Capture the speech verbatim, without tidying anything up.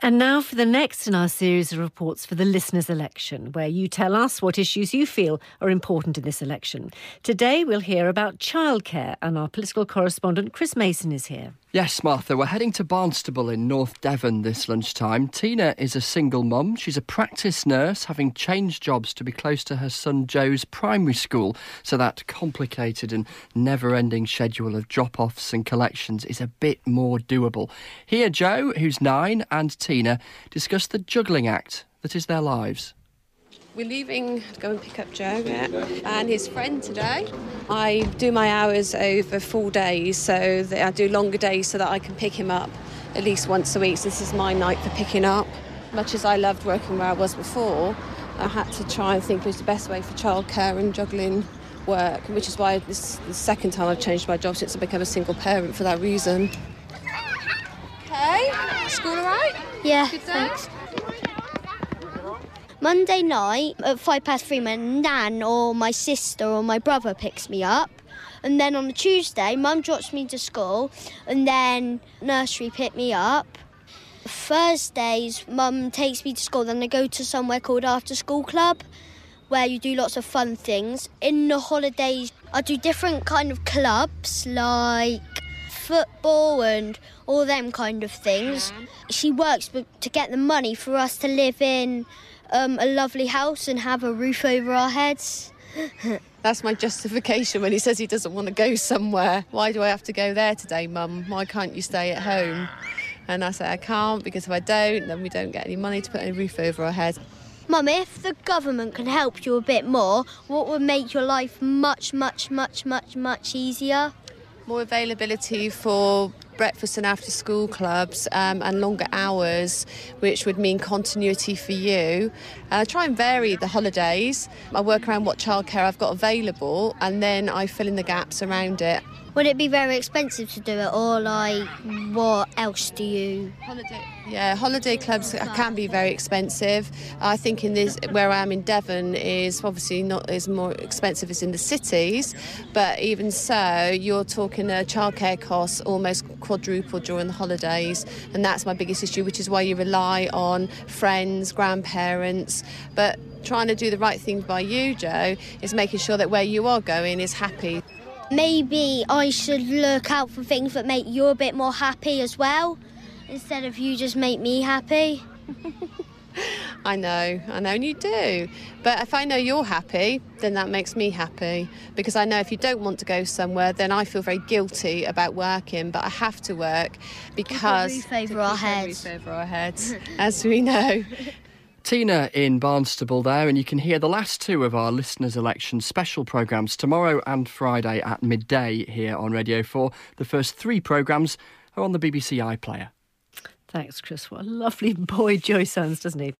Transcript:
And now for the next in our series of reports for the listeners' election, where you tell us what issues you feel are important in this election. Today we'll hear about childcare, and our political correspondent Chris Mason is here. Yes, Martha, we're heading to Barnstaple in North Devon this lunchtime. Tina is a single mum. She's a practice nurse, having changed jobs to be close to her son Joe's primary school, so that complicated and never-ending schedule of drop-offs and collections is a bit more doable. Here, Joe, who's nine, and Tina discuss the juggling act that is their lives. We're leaving to go and pick up Joe yeah, and his friend today. I do my hours over full days, so that I do longer days so that I can pick him up at least once a week. So this is my night for picking up. Much as I loved working where I was before, I had to try and think it was the best way for childcare and juggling work, which is why this is the second time I've changed my job since I became a single parent for that reason. Okay, school all right? Yeah, Good day? thanks. Monday night at five past three, my nan or my sister or my brother picks me up. And then on a Tuesday, Mum drops me to school and then nursery pick me up. Thursdays, Mum takes me to school, then I go to somewhere called After School Club, where you do lots of fun things. In the holidays, I do different kind of clubs, like football and all them kind of things. She works to get the money for us to live in Um, a lovely house and have a roof over our heads. That's my justification when he says he doesn't want to go somewhere. Why do I have to go there today, Mum? Why can't you stay at home? And I say I can't, because if I don't, then we don't get any money to put a roof over our heads. Mum, if the government can help you a bit more, what would make your life much, much, much, much, much easier? More availability for breakfast and after school clubs um, and longer hours, which would mean continuity for you. And I try and vary the holidays. I work around what childcare I've got available, and then I fill in the gaps around it. Would it be very expensive to do it, or like what else do you? Holiday, yeah, holiday clubs can be very expensive. I think in this where I am in Devon is obviously not as more expensive as in the cities, but even so, you're talking a childcare costs almost quadruple during the holidays, and that's my biggest issue, which is why you rely on friends, grandparents, but trying to do the right thing by you, Joe, is making sure that where you are going is happy. Maybe I should look out for things that make you a bit more happy as well, instead of you just make me happy. I know, I know, and you do. But if I know you're happy, then that makes me happy. Because I know if you don't want to go somewhere, then I feel very guilty about working, but I have to work because... Keep a roof over our heads. Roof over our heads, as we know. Tina in Barnstaple there, and you can hear the last two of our listeners' election special programmes tomorrow and Friday at midday here on Radio four. The first three programmes are on the B B C iPlayer. Thanks, Chris. What a lovely boy Joe sounds, doesn't he?